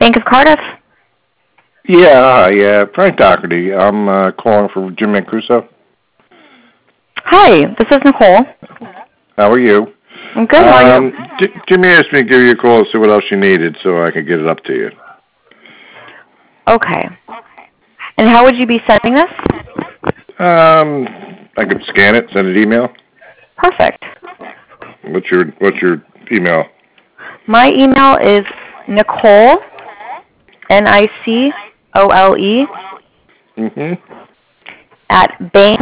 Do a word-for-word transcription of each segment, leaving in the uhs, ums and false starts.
Bank of Cardiff? Yeah, yeah, Frank Doherty. I'm uh, calling for Jim Mancuso. Hi, this is Nicole. How are you? I'm good. How are Um, you? J- Jimmy asked me to give you a call to see what else you needed so I could get it up to you. Okay. And how would you be sending this? Um, I could scan it, send it email. Perfect. What's your What's your email? My email is Nicole, N I C O L E, Mm-hmm. at Bank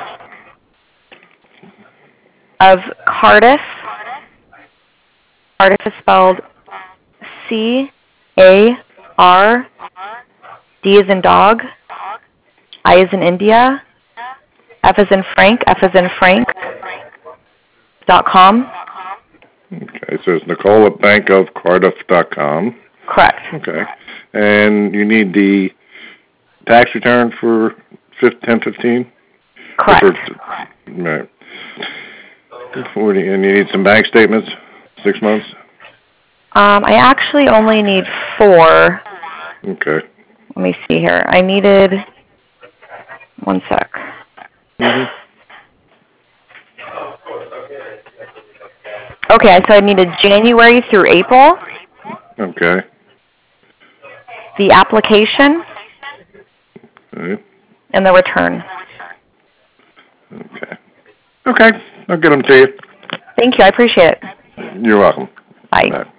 of Cardiff. Cardiff is spelled C A R D as in dog, I as in India, F as in Frank, F as in Frank, dot com. Okay, so it's Nicole at bank of cardiff dot com. Correct. Okay. And you need the tax return for ten fifteen? Correct. Right. And you need some bank statements, six months? Um, I actually only need four. Okay. Let me see here. I needed, one sec. Mm-hmm. Okay, so I needed January through April, Okay. the application, All right. and the return. Okay. Okay. I'll get them to you. Thank you. I appreciate it. You're welcome. Bye. Bye.